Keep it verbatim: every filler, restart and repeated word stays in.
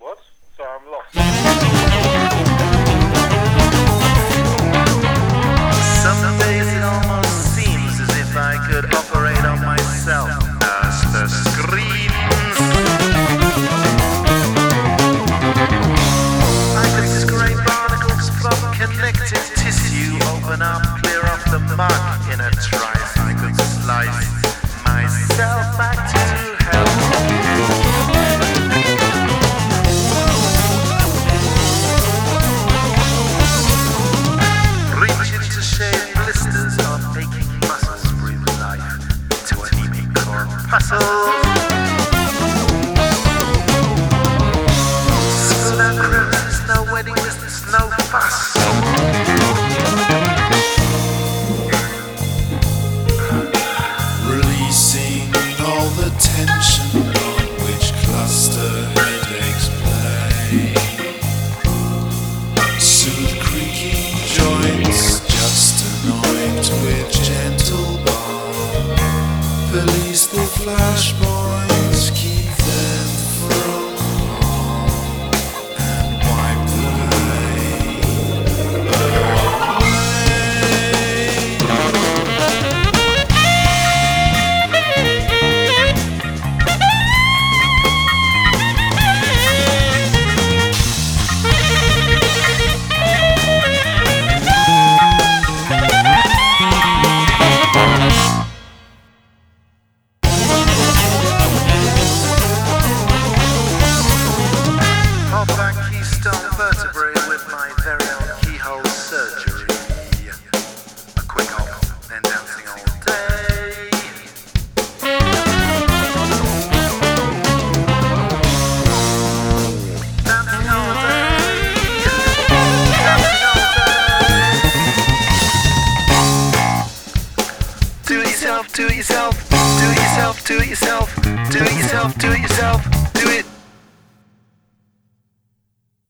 What? So I'm lost. Some days it almost seems as if I could operate on myself as the screams. I could scrape barnacles from connective tissue, open up, clear off the muck in a trice. I could slice myself back to health. Reach into shave blisters on aching muscles, breathe life into anemic corpuscles. School cruises, no wedding business, no fuss. Releasing all the tension on which cluster headaches play. Soothe creaking joints, just anoint with gentle balm. Release the flashpoints, keep them from harm, and wipe the pain away. Pop back keystone vertebrae with my very own keyhole surgery. A quick hop, then dancing all day. Dancing all day. Dancing all day. Do it yourself, do it yourself, do it yourself, do it yourself, do it yourself, do it yourself, do it.